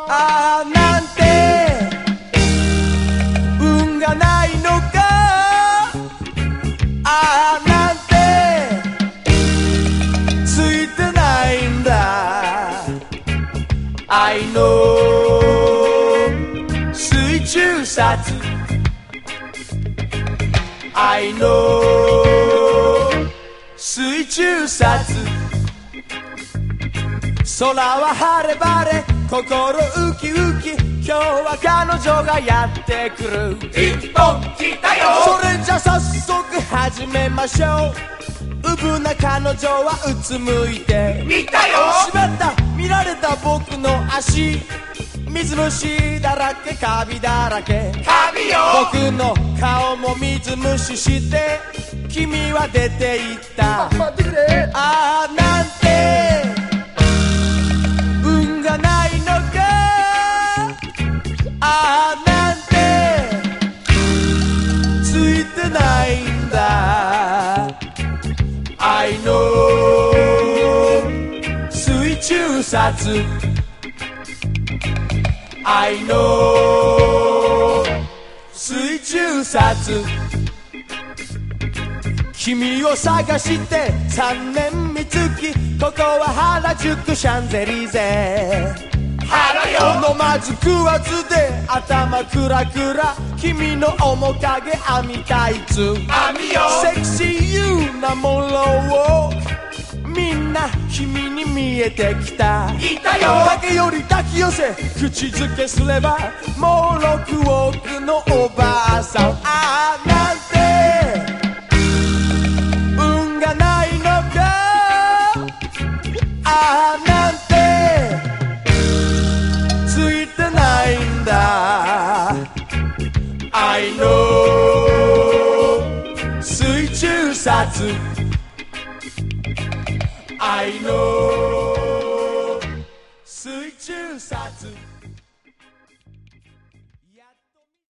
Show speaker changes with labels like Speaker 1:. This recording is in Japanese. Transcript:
Speaker 1: ああなんて運がないのか、ああなんてついてないんだ。愛の水中殺、愛の水中殺。空は晴れ晴れ心ウキウキ、今日は彼女がやってくる。
Speaker 2: 一本来たよ。
Speaker 1: それじゃ早速始めましょう。うぶな彼女はうつむいて
Speaker 2: 見たよ。
Speaker 1: しまった、見られた僕の足、水虫だらけカビだらけ。
Speaker 2: カビよ。
Speaker 1: 僕の顔も水虫して君は出て行った。
Speaker 2: 待ってくれ。
Speaker 1: ああなんて運がないのか、ああなんてついてないんだ。愛の水中殺、愛の水中殺。君を探して3年三月、ここは原宿シャンゼリゼ。
Speaker 2: 腹よ。
Speaker 1: 飲まず食わずで頭クラクラ、君の面影編みタイツ。
Speaker 2: 網よ。
Speaker 1: セクシーユーなものをみんな君に見えてきた。
Speaker 2: いたよ。
Speaker 1: 竹より抱き寄せ口づけすればもう6億のおばあさん。ああなんて運がないのか、ああなんてついてないんだ。愛の水中殺、愛の水中殺。